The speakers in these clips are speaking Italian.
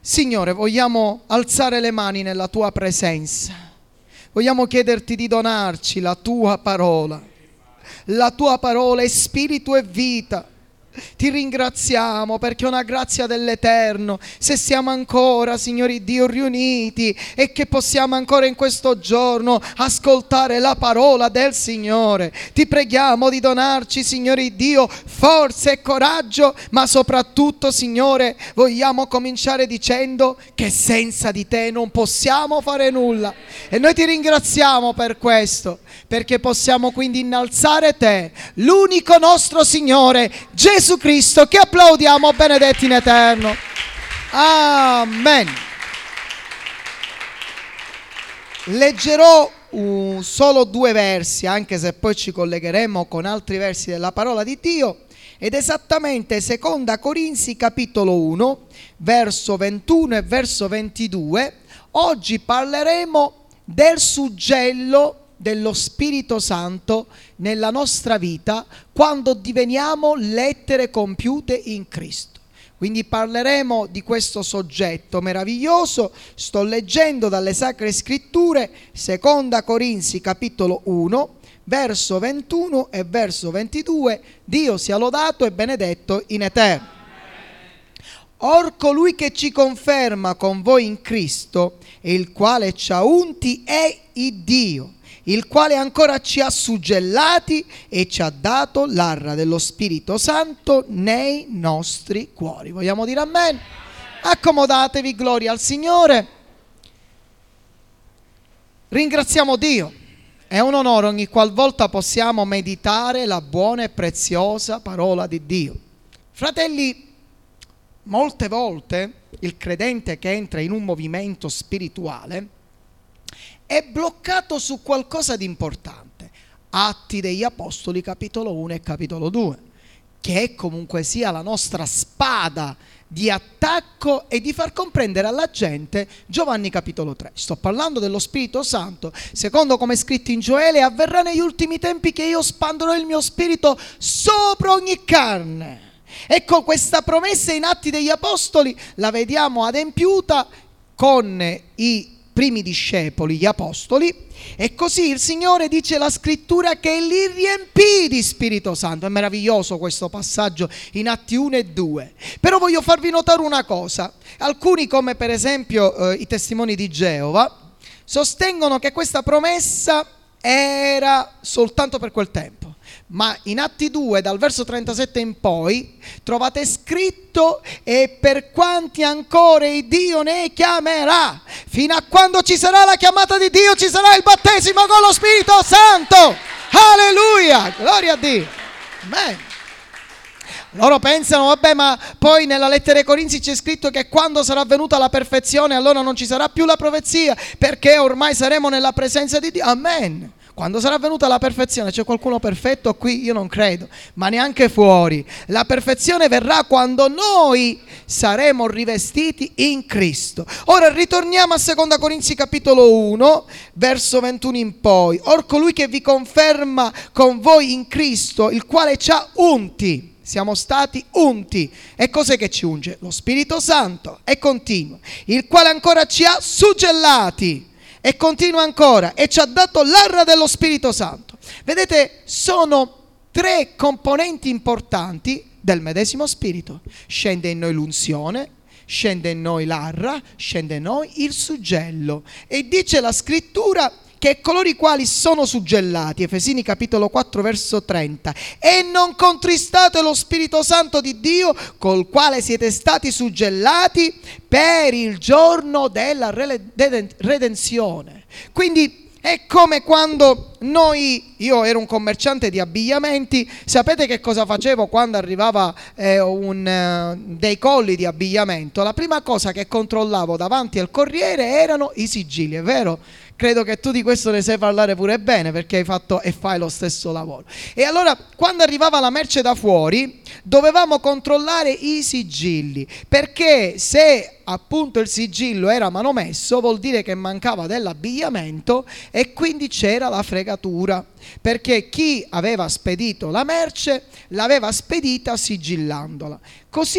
Signore, vogliamo alzare le mani nella tua presenza. Vogliamo chiederti di donarci la tua parola. La tua parola è spirito e vita. Ti ringraziamo perché è una grazia dell'Eterno se siamo ancora, Signore Dio, riuniti e che possiamo ancora in questo giorno ascoltare la parola del Signore. Ti preghiamo di donarci, Signore Dio, forza e coraggio, ma soprattutto, Signore, vogliamo cominciare dicendo che senza di te non possiamo fare nulla. E noi ti ringraziamo per questo, perché possiamo quindi innalzare te, l'unico nostro Signore, Gesù Cristo, che applaudiamo, benedetti in eterno. Amen. Leggerò solo 2 versi, anche se poi ci collegheremo con altri versi della parola di Dio, ed esattamente 2 Corinzi capitolo 1, verso 21 e verso 22. Oggi parleremo del suggello dello Spirito Santo nella nostra vita quando diveniamo lettere compiute in Cristo. Quindi parleremo di questo soggetto meraviglioso. Sto leggendo dalle Sacre Scritture 2 Corinzi capitolo 1, verso 21 e verso 22. Dio sia lodato e benedetto in eterno. Or colui che ci conferma con voi in Cristo e il quale ci ha unti è il Dio, il quale ancora ci ha suggellati e ci ha dato l'arra dello Spirito Santo nei nostri cuori. Vogliamo dire amen? Accomodatevi, gloria al Signore. Ringraziamo Dio. È un onore ogni qualvolta possiamo meditare la buona e preziosa parola di Dio. Fratelli, molte volte il credente che entra in un movimento spirituale è bloccato su qualcosa di importante. Atti degli Apostoli capitolo 1 e capitolo 2, che è comunque sia la nostra spada di attacco e di far comprendere alla gente Giovanni capitolo 3. Sto parlando dello Spirito Santo, secondo come è scritto in Gioele: avverrà negli ultimi tempi che io spanderò il mio spirito sopra ogni carne. Ecco, questa promessa in Atti degli Apostoli la vediamo adempiuta con i primi discepoli, gli apostoli, e così il Signore, dice la scrittura, che li riempì di Spirito Santo. È meraviglioso questo passaggio in Atti 1 e 2. Però voglio farvi notare una cosa: alcuni, come per esempio i testimoni di Geova, sostengono che questa promessa era soltanto per quel tempo. Ma in Atti 2, dal verso 37 in poi, trovate scritto: e per quanti ancora il Dio ne chiamerà. Fino a quando ci sarà la chiamata di Dio ci sarà il battesimo con lo Spirito Santo. Alleluia, gloria a Dio. Amen. Loro pensano, vabbè, ma poi nella lettera ai Corinzi c'è scritto che quando sarà venuta la perfezione allora non ci sarà più la profezia, perché ormai saremo nella presenza di Dio. Amen. Quando sarà venuta la perfezione, c'è qualcuno perfetto qui? Io non credo, ma neanche fuori. La perfezione verrà quando noi saremo rivestiti in Cristo. Ora ritorniamo a 2 Corinzi capitolo 1, verso 21 in poi. Or colui che vi conferma con voi in Cristo, il quale ci ha unti. Siamo stati unti. E cos'è che ci unge? Lo Spirito Santo. E continua. Il quale ancora ci ha suggellati. E continua ancora, e ci ha dato l'arra dello Spirito Santo. Vedete, sono 3 componenti importanti del medesimo Spirito. Scende in noi l'unzione, scende in noi l'arra, scende in noi il suggello. E dice la scrittura che coloro i quali sono suggellati, Efesini capitolo 4 verso 30, e non contristate lo Spirito Santo di Dio, col quale siete stati suggellati per il giorno della redenzione. Quindi è come quando io ero un commerciante di abbigliamenti. Sapete che cosa facevo quando arrivava dei colli di abbigliamento? La prima cosa che controllavo davanti al corriere erano i sigilli, è vero? Credo che tu di questo ne sai parlare pure bene, perché hai fatto e fai lo stesso lavoro. E allora, quando arrivava la merce da fuori, dovevamo controllare i sigilli, perché se appunto il sigillo era manomesso vuol dire che mancava dell'abbigliamento e quindi c'era la fregatura, perché chi aveva spedito la merce l'aveva spedita sigillandola. Così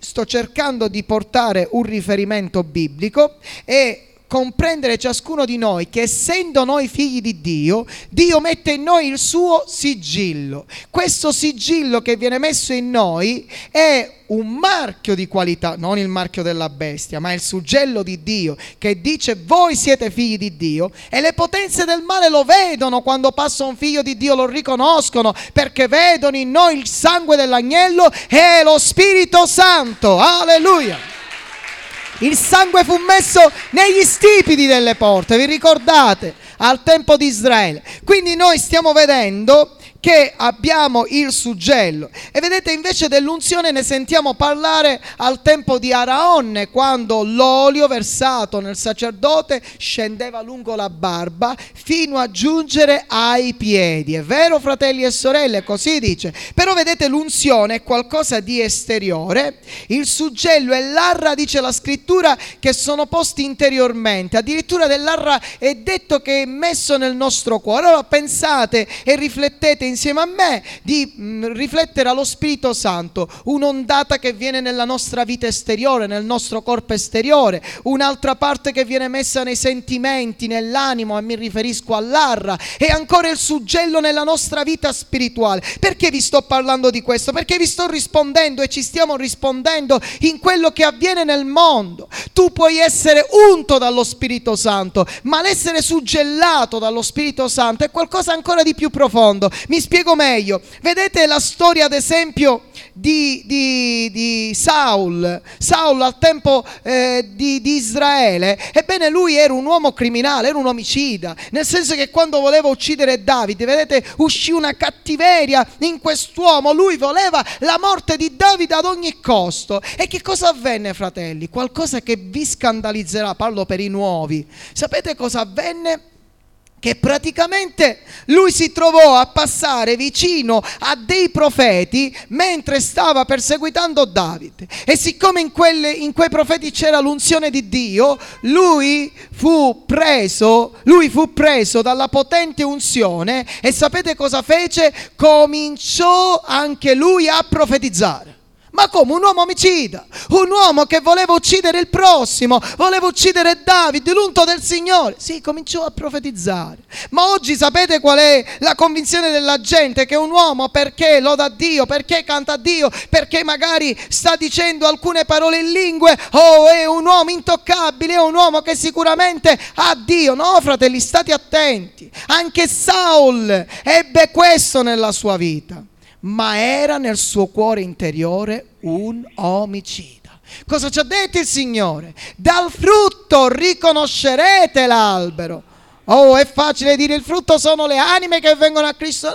sto cercando di portare un riferimento biblico e comprendere ciascuno di noi che essendo noi figli di Dio, Dio mette in noi il suo sigillo. Questo sigillo che viene messo in noi è un marchio di qualità, non il marchio della bestia, ma il suggello di Dio che dice voi siete figli di Dio, e le potenze del male lo vedono quando passa un figlio di Dio, lo riconoscono perché vedono in noi il sangue dell'agnello e lo Spirito Santo. Alleluia! Il sangue fu messo negli stipiti delle porte, vi ricordate? Al tempo di Israele. Quindi noi stiamo vedendo che abbiamo il suggello. E vedete, invece dell'unzione ne sentiamo parlare al tempo di Araonne, quando l'olio versato nel sacerdote scendeva lungo la barba fino a giungere ai piedi. È vero, fratelli e sorelle? Così dice. Però vedete, l'unzione è qualcosa di esteriore, il suggello e l'arra, dice la scrittura, che sono posti interiormente. Addirittura dell'arra è detto che è messo nel nostro cuore. Allora pensate e riflettete insieme a me di riflettere allo Spirito Santo, un'ondata che viene nella nostra vita esteriore, nel nostro corpo esteriore, un'altra parte che viene messa nei sentimenti, nell'animo, e mi riferisco all'arra, e ancora il suggello nella nostra vita spirituale. Perché vi sto parlando di questo? Perché vi sto rispondendo e ci stiamo rispondendo in quello che avviene nel mondo. Tu puoi essere unto dallo Spirito Santo, ma l'essere suggellato dallo Spirito Santo è qualcosa ancora di più profondo. Mi spiego meglio. Vedete la storia, ad esempio, di Saul al tempo di Israele. Ebbene, lui era un uomo criminale, era un omicida, nel senso che quando voleva uccidere Davide, vedete, uscì una cattiveria in quest'uomo. Lui voleva la morte di Davide ad ogni costo. E che cosa avvenne, fratelli? Qualcosa che vi scandalizzerà, parlo per i nuovi. Sapete cosa avvenne? Che praticamente lui si trovò a passare vicino a dei profeti mentre stava perseguitando Davide, e siccome in quei profeti c'era l'unzione di Dio, lui fu preso dalla potente unzione, e sapete cosa fece? Cominciò anche lui a profetizzare. Ma come? Un uomo omicida, un uomo che voleva uccidere il prossimo, voleva uccidere Davide, l'unto del Signore. Sì, cominciò a profetizzare. Ma oggi sapete qual è la convinzione della gente? Che un uomo, perché loda Dio, perché canta a Dio, perché magari sta dicendo alcune parole in lingue, è un uomo intoccabile, è un uomo che sicuramente ha Dio. No, fratelli, state attenti. Anche Saul ebbe questo nella sua vita, ma era nel suo cuore interiore un omicida. Cosa ci ha detto il Signore? Dal frutto riconoscerete l'albero. Oh, è facile dire il frutto sono le anime che vengono a Cristo.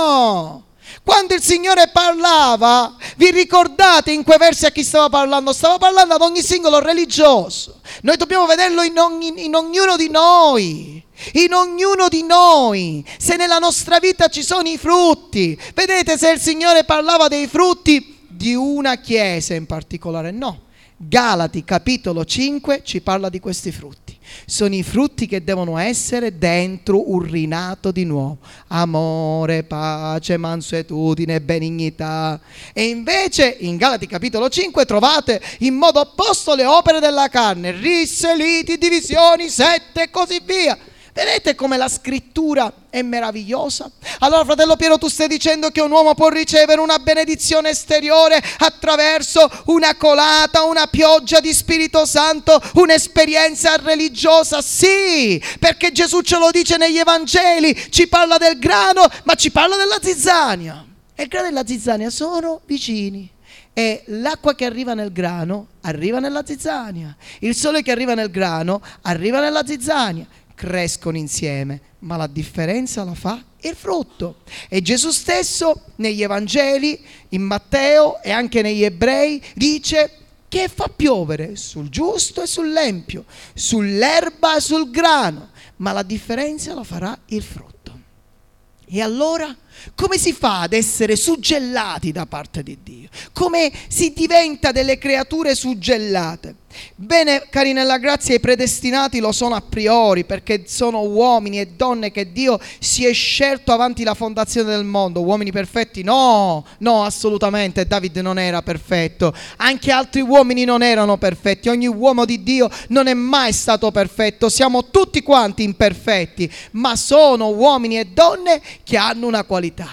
No! Quando il Signore parlava, vi ricordate in quei versi a chi stava parlando? Stava parlando ad ogni singolo religioso. Noi dobbiamo vederlo in ognuno di noi. In ognuno di noi, se nella nostra vita ci sono i frutti. Vedete, se il Signore parlava dei frutti di una chiesa in particolare, no. Galati capitolo 5 ci parla di questi frutti. Sono i frutti che devono essere dentro un rinato di nuovo: amore, pace, mansuetudine, benignità. E invece in Galati capitolo 5 trovate in modo opposto le opere della carne: risse, liti, divisioni, sette e così via. Vedete come la scrittura è meravigliosa? Allora, fratello Piero, tu stai dicendo che un uomo può ricevere una benedizione esteriore attraverso una colata, una pioggia di Spirito Santo, un'esperienza religiosa? Sì, perché Gesù ce lo dice negli Evangeli, ci parla del grano, ma ci parla della zizzania. E il grano e la zizzania sono vicini. E l'acqua che arriva nel grano arriva nella zizzania, il sole che arriva nel grano arriva nella zizzania. Crescono insieme, ma la differenza la fa il frutto. E Gesù stesso negli Evangeli, in Matteo e anche negli Ebrei, dice che fa piovere sul giusto e sull'empio, sull'erba e sul grano, ma la differenza la farà il frutto. E allora Come si fa ad essere suggellati da parte di Dio? Come si diventa delle creature suggellate? Bene, cari nella grazia, i predestinati lo sono a priori, perché sono uomini e donne che Dio si è scelto avanti la fondazione del mondo. Uomini perfetti? No, assolutamente. David non era perfetto, anche altri uomini non erano perfetti. Ogni uomo di Dio non è mai stato perfetto, siamo tutti quanti imperfetti, ma sono uomini e donne che hanno una qualità: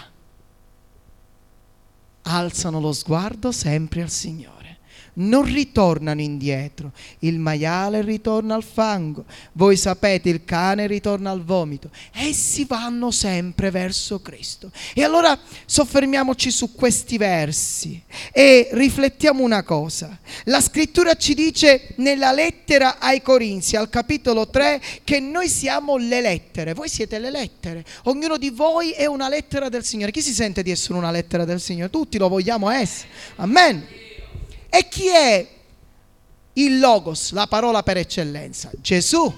alzano lo sguardo sempre al Signore, non ritornano indietro. Il maiale ritorna al fango, voi sapete, il cane ritorna al vomito. Essi vanno sempre verso Cristo. E allora soffermiamoci su questi versi e riflettiamo una cosa. La scrittura ci dice nella lettera ai Corinzi, al capitolo 3, che noi siamo le lettere. Voi siete le lettere, ognuno di voi è una lettera del Signore. Chi si sente di essere una lettera del Signore? Tutti lo vogliamo essere. Amen. E chi è il Logos, la parola per eccellenza? Gesù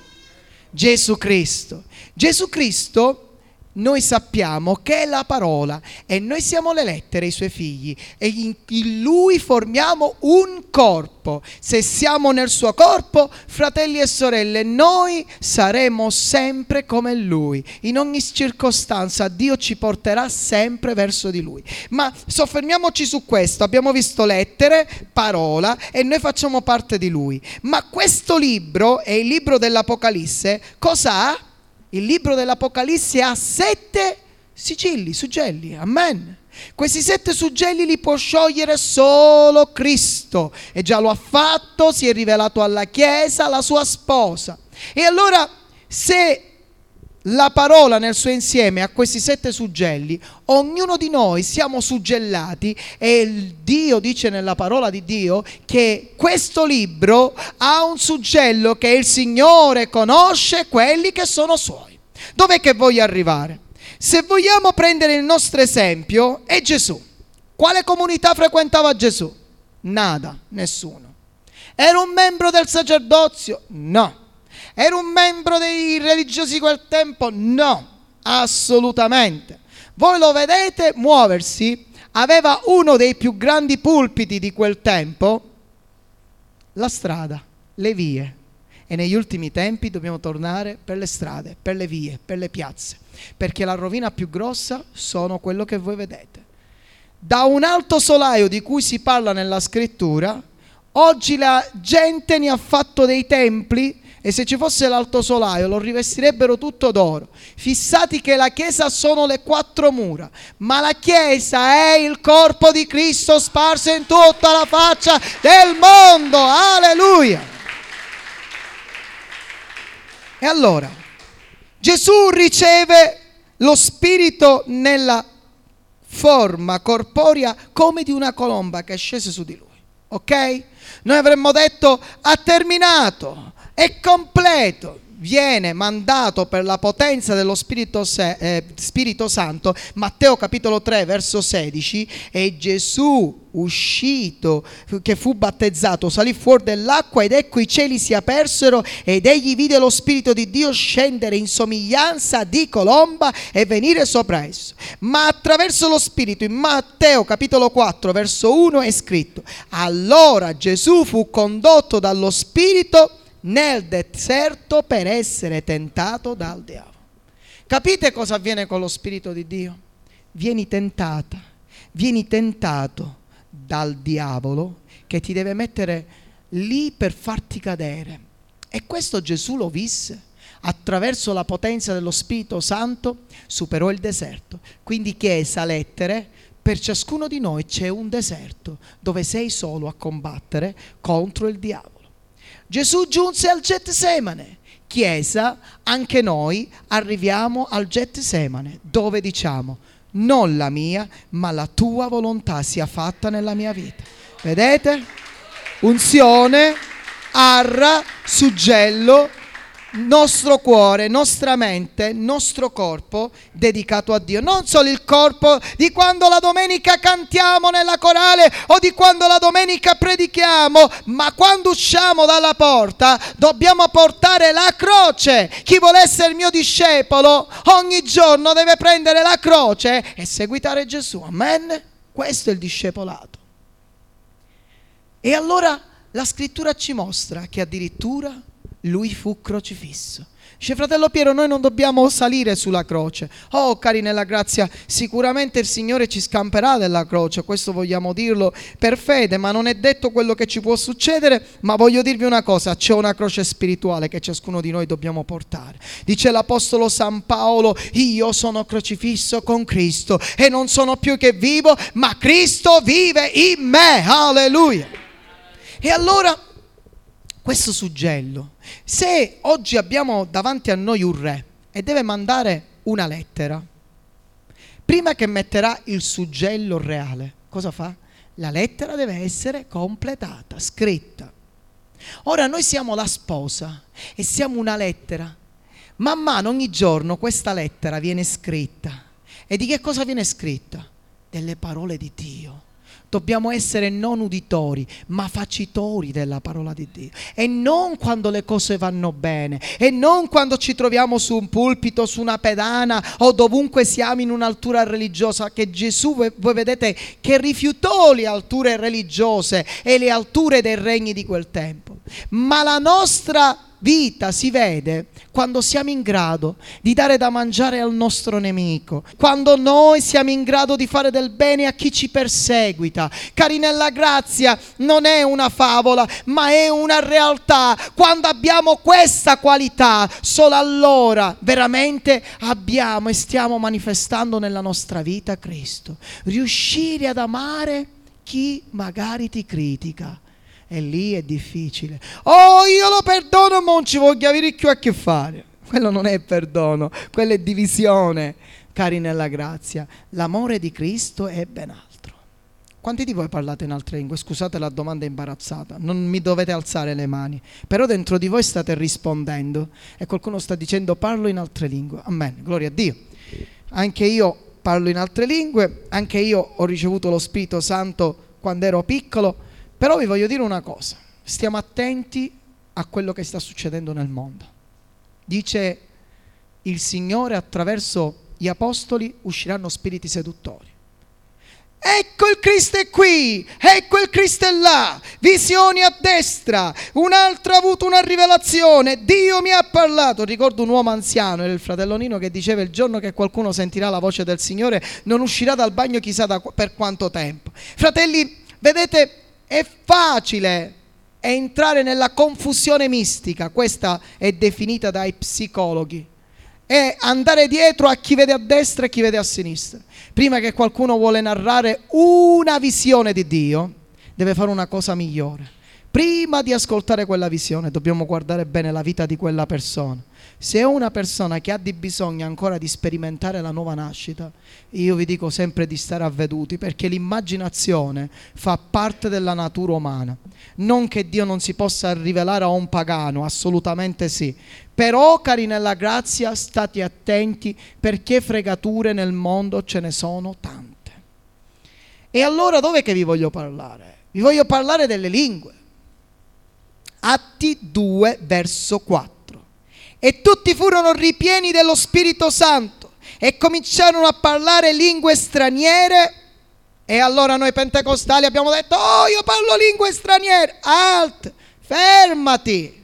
Cristo. Gesù Cristo, noi sappiamo che è la parola e noi siamo le lettere, i suoi figli, e in Lui formiamo un corpo. Se siamo nel suo corpo, fratelli e sorelle, noi saremo sempre come Lui. In ogni circostanza Dio ci porterà sempre verso di Lui. Ma soffermiamoci su questo. Abbiamo visto lettere, parola, e noi facciamo parte di Lui. Ma questo libro, è il libro dell'Apocalisse, cosa ha? Il libro dell'Apocalisse ha 7 sigilli, suggelli, amen. Questi 7 suggelli li può sciogliere solo Cristo, e già lo ha fatto, si è rivelato alla Chiesa, la sua sposa. E allora, se la parola nel suo insieme ha questi 7 suggelli, ognuno di noi siamo suggellati, e il Dio dice nella parola di Dio che questo libro ha un suggello, che il Signore conosce quelli che sono suoi. Dov'è che voglio arrivare? Se vogliamo prendere il nostro esempio, è Gesù. Quale comunità frequentava Gesù? Nada, nessuno. Era un membro del sacerdozio? No. Era un membro dei religiosi di quel tempo? No, assolutamente. Voi lo vedete muoversi, aveva uno dei più grandi pulpiti di quel tempo, la strada, le vie. E negli ultimi tempi dobbiamo tornare per le strade, per le vie, per le piazze, perché la rovina più grossa sono quello che voi vedete. Da un alto solaio di cui si parla nella scrittura, oggi la gente ne ha fatto dei templi, e se ci fosse l'alto solaio lo rivestirebbero tutto d'oro, fissati che la Chiesa sono le 4 mura, ma la Chiesa è il corpo di Cristo sparso in tutta la faccia del mondo. Alleluia! E allora Gesù riceve lo Spirito nella forma corporea come di una colomba che scese su di lui, ok? Noi avremmo detto: ha terminato, è completo. Viene mandato per la potenza dello Spirito Santo, Matteo capitolo 3 verso 16, e Gesù uscito, che fu battezzato, salì fuori dell'acqua, ed ecco i cieli si apersero, ed egli vide lo Spirito di Dio scendere in somiglianza di colomba e venire sopra esso. Ma attraverso lo Spirito, in Matteo capitolo 4 verso 1 è scritto: allora Gesù fu condotto dallo Spirito nel deserto per essere tentato dal diavolo. Capite cosa avviene con lo Spirito di Dio? Vieni tentato dal diavolo, che ti deve mettere lì per farti cadere. E questo Gesù lo visse. Attraverso la potenza dello Spirito Santo superò il deserto. Quindi Chiesa, lettere, per ciascuno di noi c'è un deserto dove sei solo a combattere contro il diavolo. Gesù giunse al Getsemane. Chiesa, anche noi arriviamo al Getsemane, dove diciamo: non la mia, ma la tua volontà sia fatta nella mia vita. Vedete? Unzione, arra, suggello, nostro cuore, nostra mente, nostro corpo dedicato a Dio. Non solo il corpo di quando la domenica cantiamo nella corale o di quando la domenica predichiamo, ma quando usciamo dalla porta dobbiamo portare la croce. Chi vuole essere il mio discepolo ogni giorno deve prendere la croce e seguitare Gesù. Amen? Questo è il discepolato. E allora la scrittura ci mostra che addirittura lui fu crocifisso. Dice: fratello Piero, noi non dobbiamo salire sulla croce. Oh, cari nella grazia, sicuramente il Signore ci scamperà dalla croce, questo vogliamo dirlo per fede, ma non è detto quello che ci può succedere. Ma voglio dirvi una cosa: c'è una croce spirituale che ciascuno di noi dobbiamo portare. Dice l'Apostolo San Paolo: io sono crocifisso con Cristo e non sono più che vivo, ma Cristo vive in me. Alleluia. E allora questo suggello, se oggi abbiamo davanti a noi un re e deve mandare una lettera, prima che metterà il suggello reale, cosa fa? La lettera deve essere completata, scritta. Ora noi siamo la sposa e siamo una lettera. Man mano, ogni giorno, questa lettera viene scritta. E di che cosa viene scritta? Delle parole di Dio. Dobbiamo essere non uditori, ma facitori della parola di Dio. E non quando le cose vanno bene, e non quando ci troviamo su un pulpito, su una pedana o dovunque siamo in un'altura religiosa, che Gesù, voi vedete, che rifiutò le alture religiose e le alture dei regni di quel tempo. Ma la nostra vita si vede quando siamo in grado di dare da mangiare al nostro nemico, quando noi siamo in grado di fare del bene a chi ci perseguita. Cari nella grazia, non è una favola, ma è una realtà. Quando abbiamo questa qualità, solo allora veramente abbiamo e stiamo manifestando nella nostra vita Cristo. Riuscire ad amare chi magari ti critica. E lì è difficile. Oh, io lo perdono, ma non ci voglio avere più a che fare. Quello non è perdono, quello è divisione. Cari nella grazia, l'amore di Cristo è ben altro. Quanti di voi parlate in altre lingue? Scusate la domanda imbarazzata, non mi dovete alzare le mani, però dentro di voi state rispondendo e qualcuno sta dicendo: parlo in altre lingue. Amen, gloria a Dio. Anche io parlo in altre lingue, anche io ho ricevuto lo Spirito Santo quando ero piccolo. Però vi voglio dire una cosa: stiamo attenti a quello che sta succedendo nel mondo. Dice il Signore: attraverso gli apostoli usciranno spiriti seduttori. Ecco il Cristo è qui, ecco il Cristo è là, visioni a destra, un altro ha avuto una rivelazione, Dio mi ha parlato. Ricordo un uomo anziano, era il fratello Nino, che diceva: il giorno che qualcuno sentirà la voce del Signore non uscirà dal bagno chissà per quanto tempo. Fratelli, vedete, è facile entrare nella confusione mistica, questa è definita dai psicologi, e andare dietro a chi vede a destra e chi vede a sinistra. Prima che qualcuno vuole narrare una visione di Dio, deve fare una cosa migliore. Prima di ascoltare quella visione dobbiamo guardare bene la vita di quella persona. Se è una persona che ha di bisogno ancora di sperimentare la nuova nascita, io vi dico sempre di stare avveduti, perché l'immaginazione fa parte della natura umana. Non che Dio non si possa rivelare a un pagano, assolutamente sì. Però, cari nella grazia, state attenti, perché fregature nel mondo ce ne sono tante. E allora dov'è che vi voglio parlare? Vi voglio parlare delle lingue. Atti 2, verso 4. E tutti furono ripieni dello Spirito Santo e cominciarono a parlare lingue straniere. E allora noi pentecostali abbiamo detto: oh, io parlo lingue straniere. Alt, fermati.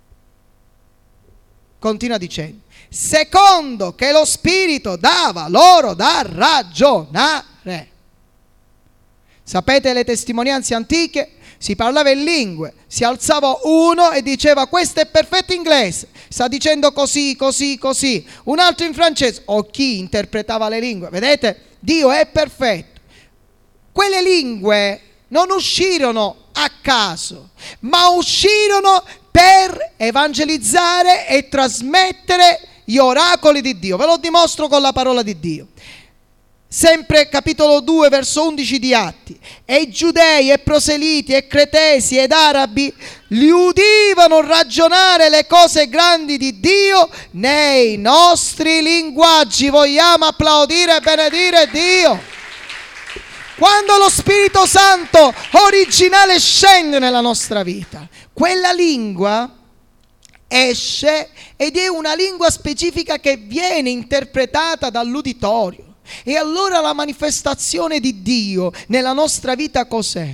Continua dicendo: secondo che lo Spirito dava loro da ragionare. Sapete le testimonianze antiche? Si parlava in lingue, si alzava uno e diceva: questo è perfetto inglese, sta dicendo così, così, così. Un altro in francese, o chi interpretava le lingue. Vedete, Dio è perfetto. Quelle lingue non uscirono a caso, ma uscirono per evangelizzare e trasmettere gli oracoli di Dio. Ve lo dimostro con la parola di Dio. sempre capitolo 2 verso 11 di Atti, e giudei e proseliti e cretesi ed arabi li udivano ragionare le cose grandi di Dio nei nostri linguaggi. Vogliamo applaudire e benedire Dio. Quando lo Spirito Santo originale scende nella nostra vita, quella lingua esce ed è una lingua specifica che viene interpretata dall'uditorio. E allora la manifestazione di Dio nella nostra vita cos'è?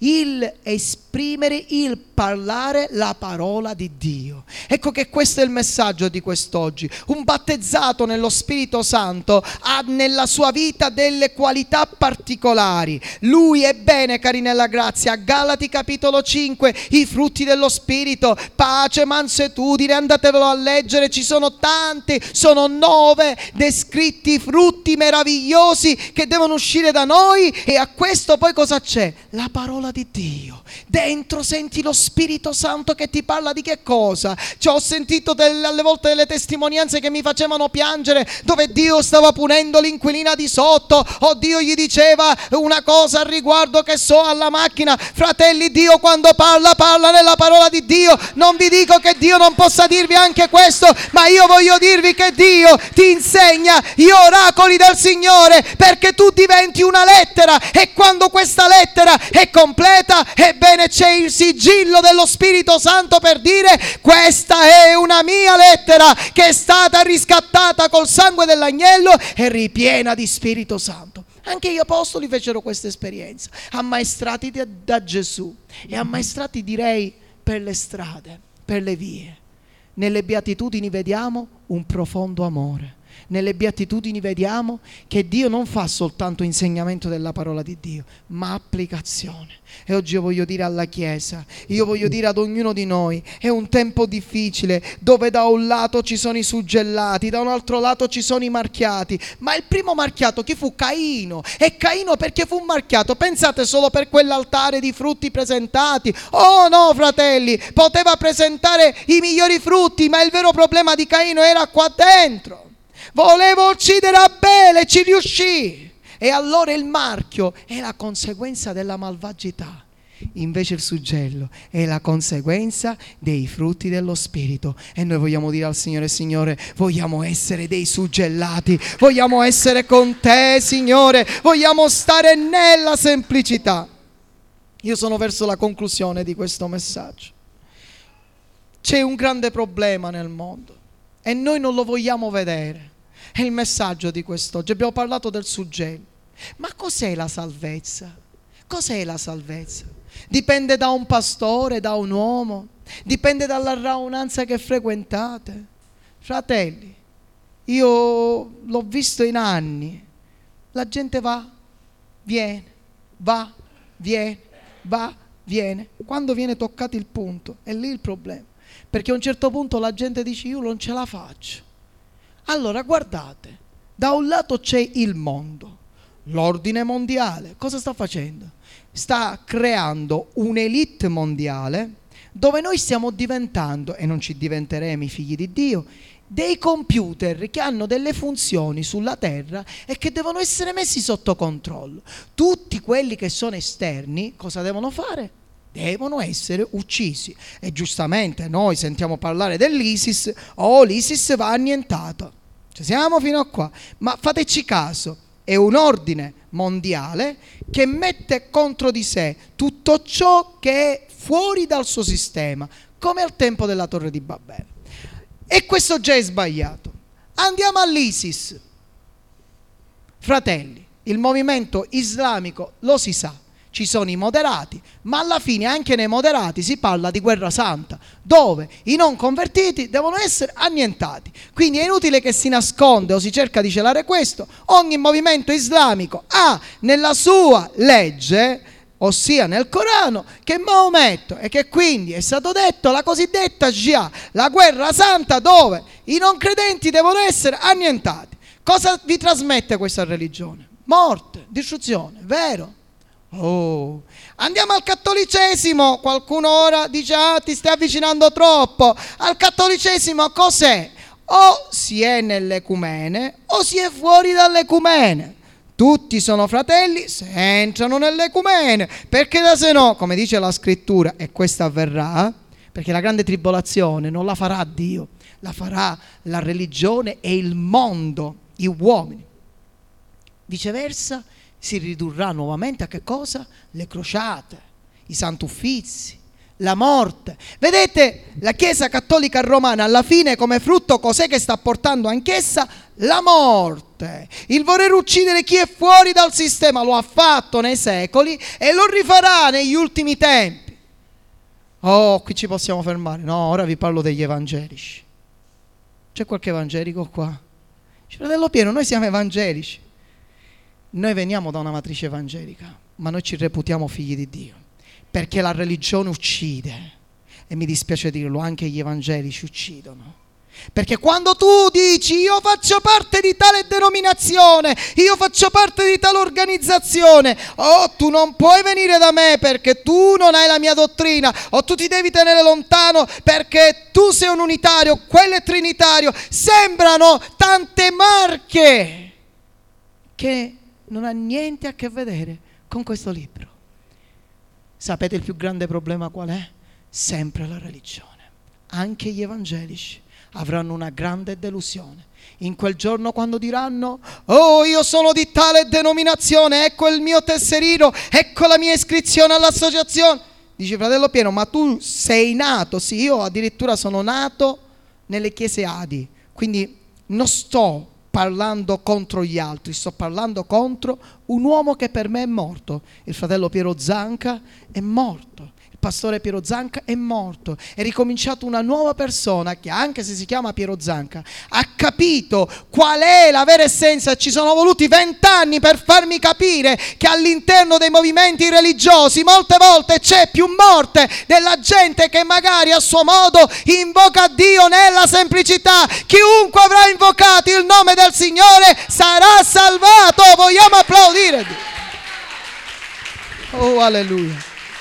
Il esprimere, il parlare la parola di Dio. Ecco che questo è il messaggio di quest'oggi. Un battezzato nello Spirito Santo ha nella sua vita delle qualità particolari. Lui è bene, cari nella grazia, a Galati capitolo 5, i frutti dello Spirito, pace, mansuetudine, andatevelo a leggere, ci sono tanti, sono 9 descritti frutti meravigliosi che devono uscire da noi. E a questo poi cosa c'è? La parola di Dio. Dentro senti lo Spirito Santo che ti parla di che cosa? Ho sentito alle volte delle testimonianze che mi facevano piangere, dove Dio stava punendo l'inquilina di sotto, o Dio gli diceva una cosa al riguardo, che so, alla macchina. Fratelli, Dio quando parla nella parola di Dio. Non vi dico che Dio non possa dirvi anche questo, ma io voglio dirvi che Dio ti insegna gli oracoli del Signore perché tu diventi una lettera, e quando questa lettera è completa, ebbene c'è il sigillo dello Spirito Santo per dire: questa è una mia lettera che è stata riscattata col sangue dell'agnello e ripiena di Spirito Santo. Anche gli apostoli fecero questa esperienza, ammaestrati da Gesù, e ammaestrati, direi, per le strade, per le vie. Nelle beatitudini vediamo un profondo amore. Nelle beatitudini vediamo che Dio non fa soltanto insegnamento della parola di Dio, ma applicazione. E oggi io voglio dire alla Chiesa, io voglio dire ad ognuno di noi, è un tempo difficile dove da un lato ci sono i suggellati, da un altro lato ci sono i marchiati. Ma il primo marchiato chi fu? Caino. E Caino perché fu marchiato? Pensate solo per quell'altare di frutti presentati? Oh no, fratelli, poteva presentare i migliori frutti, ma il vero problema di Caino era qua dentro. Volevo uccidere Abele, ci riuscì. E allora il marchio è la conseguenza della malvagità. Invece il suggello è la conseguenza dei frutti dello Spirito. E noi vogliamo dire al Signore: Signore, vogliamo essere dei suggellati, vogliamo essere con te, Signore, vogliamo stare nella semplicità. Io sono verso la conclusione di questo messaggio. C'è un grande problema nel mondo e noi non lo vogliamo vedere. È il messaggio di quest'oggi. Abbiamo parlato del suggello. Ma cos'è la salvezza? Cos'è la salvezza? Dipende da un pastore, da un uomo, dipende dalla raunanza che frequentate. Fratelli, io l'ho visto in anni. La gente va, viene, va, viene, va, viene. Quando viene toccato il punto, è lì il problema. Perché a un certo punto la gente dice: io non ce la faccio. Allora guardate, da un lato c'è il mondo, l'ordine mondiale. Cosa sta facendo? Sta creando un'elite mondiale dove noi stiamo diventando, e non ci diventeremo i figli di Dio, dei computer che hanno delle funzioni sulla terra e che devono essere messi sotto controllo. Tutti quelli che sono esterni cosa devono fare? Devono essere uccisi. E giustamente noi sentiamo parlare dell'ISIS. L'ISIS va annientato. Ci siamo fino a qua. Ma fateci caso, è un ordine mondiale che mette contro di sé tutto ciò che è fuori dal suo sistema, come al tempo della Torre di Babele. E questo già è sbagliato. Andiamo all'ISIS. Fratelli, il movimento islamico lo si sa. Ci sono i moderati, ma alla fine anche nei moderati si parla di guerra santa, dove i non convertiti devono essere annientati. Quindi è inutile che si nasconde o si cerca di celare questo. Ogni movimento islamico ha nella sua legge, ossia nel Corano, che Maometto, e che quindi è stato detto la cosiddetta Jihad, la guerra santa, dove i non credenti devono essere annientati. Cosa vi trasmette questa religione? Morte, distruzione, vero? Andiamo al cattolicesimo. Qualcuno ora dice: ti stai avvicinando troppo. Al cattolicesimo cos'è? O si è nell'ecumene o si è fuori dall'ecumene. tutti sono fratelli se entrano nell'ecumene, perché da se no, come dice la scrittura, e questo avverrà, perché la grande tribolazione non la farà Dio, la farà la religione e il mondo, gli uomini. Viceversa si ridurrà nuovamente a che cosa? Le crociate, i sant'uffizi, la morte. Vedete, la Chiesa Cattolica Romana alla fine come frutto cos'è che sta portando anch'essa? La morte. Il voler uccidere chi è fuori dal sistema lo ha fatto nei secoli e lo rifarà negli ultimi tempi. Oh, qui ci possiamo fermare. No, ora vi parlo degli evangelici. C'è qualche evangelico qua? Fratello Piero, noi siamo evangelici. Noi veniamo da una matrice evangelica, ma noi ci reputiamo figli di Dio, perché la religione uccide, e mi dispiace dirlo, anche gli evangelici uccidono. Perché quando tu dici io faccio parte di tale denominazione, io faccio parte di tale organizzazione, oh tu non puoi venire da me perché tu non hai la mia dottrina, o tu ti devi tenere lontano perché tu sei un unitario, quello è trinitario, sembrano tante marche che non ha niente a che vedere con questo libro. Sapete il più grande problema qual è? Sempre la religione. Anche gli evangelici avranno una grande delusione in quel giorno quando diranno oh io sono di tale denominazione, ecco il mio tesserino, ecco la mia iscrizione all'associazione. Dice fratello Piero, ma tu sei nato? Sì, io addirittura sono nato nelle chiese Adi, quindi non sto parlando contro gli altri, sto parlando contro un uomo che per me è morto. Il fratello Piero Zanca è morto, il pastore Piero Zanca è morto, è ricominciato una nuova persona che, anche se si chiama Piero Zanca, ha capito qual è la vera essenza. Ci sono voluti 20 anni per farmi capire che all'interno dei movimenti religiosi molte volte c'è più morte della gente che magari a suo modo invoca Dio nella semplicità. Chiunque avrà invocato il nome del Signore sarà salvato. Vogliamo applaudire Dio? Oh alleluia.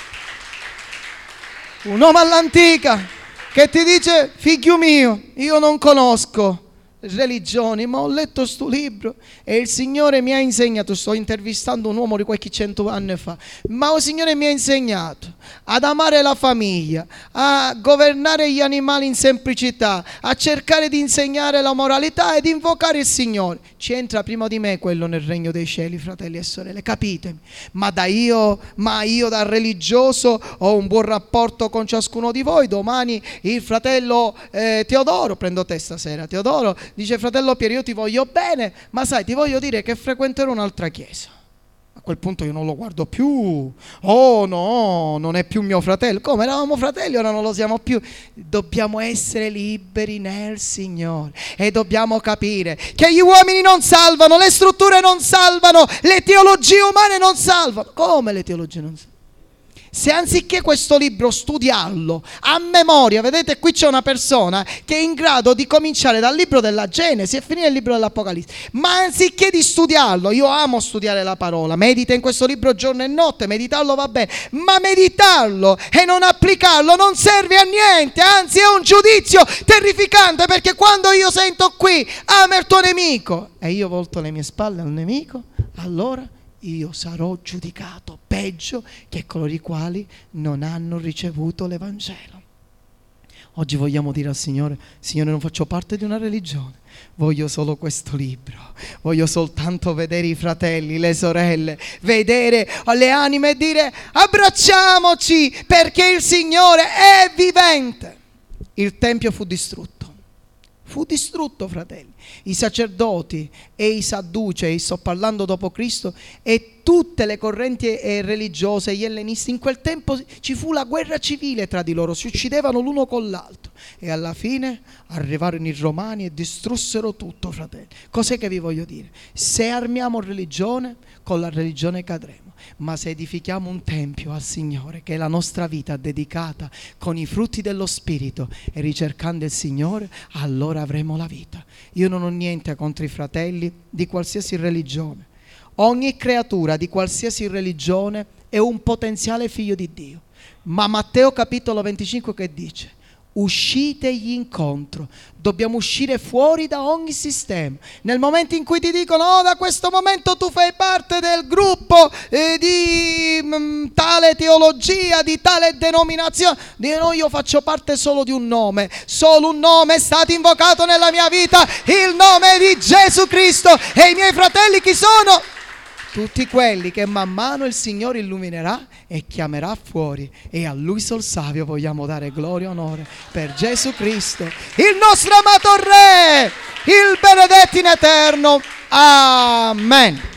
Un uomo all'antica che ti dice figlio mio, io non conosco religioni, ma ho letto sto libro e il Signore mi ha insegnato, sto intervistando un uomo di qualche 100 anni fa, ma il Signore mi ha insegnato ad amare la famiglia, a governare gli animali in semplicità, a cercare di insegnare la moralità ed invocare il Signore. Ci entra prima di me quello nel regno dei cieli, fratelli e sorelle, capitemi. Ma io da religioso ho un buon rapporto con ciascuno di voi. Domani il fratello Teodoro, prendo te stasera, Teodoro dice fratello Piero io ti voglio bene, ma sai ti voglio dire che frequenterò un'altra chiesa. A quel punto io non lo guardo più. Oh no, non è più mio fratello. Come eravamo fratelli, ora non lo siamo più. Dobbiamo essere liberi nel Signore e dobbiamo capire che gli uomini non salvano, le strutture non salvano, le teologie umane non salvano. Come le teologie non salvano? Se anziché questo libro studiarlo a memoria, vedete qui c'è una persona che è in grado di cominciare dal libro della Genesi e finire il libro dell'Apocalisse, ma anziché di studiarlo, io amo studiare la parola, medita in questo libro giorno e notte, meditarlo va bene, ma meditarlo e non applicarlo non serve a niente, anzi è un giudizio terrificante, perché quando io sento qui ama il tuo nemico e io volto le mie spalle al nemico, allora io sarò giudicato peggio che coloro i quali non hanno ricevuto l'Evangelo. Oggi vogliamo dire al Signore: Signore, non faccio parte di una religione, voglio solo questo libro, voglio soltanto vedere i fratelli, le sorelle, vedere le anime e dire abbracciamoci perché il Signore è vivente. Il Tempio fu distrutto, fratelli. I sacerdoti e i sadducei, sto parlando dopo Cristo, e tutte le correnti religiose, gli ellenisti, in quel tempo ci fu la guerra civile tra di loro, si uccidevano l'uno con l'altro e alla fine arrivarono i romani e distrussero tutto, fratelli. Cos'è che vi voglio dire? Se armiamo religione, con la religione cadremo. Ma se edifichiamo un tempio al Signore, che è la nostra vita dedicata con i frutti dello Spirito e ricercando il Signore, allora avremo la vita. Io non ho niente contro i fratelli di qualsiasi religione. Ogni creatura di qualsiasi religione è un potenziale figlio di Dio. Ma Matteo capitolo 25 che dice? uscitegli incontro. Dobbiamo uscire fuori da ogni sistema. Nel momento in cui ti dicono: oh, da questo momento tu fai parte del gruppo di tale teologia, di tale denominazione, no, io faccio parte solo di un nome. Solo un nome è stato invocato nella mia vita, il nome di Gesù Cristo. E i miei fratelli chi sono? Tutti quelli che man mano il Signore illuminerà e chiamerà fuori, e a Lui sol savio vogliamo dare gloria e onore per Gesù Cristo, il nostro amato Re, il benedetto in eterno. Amen.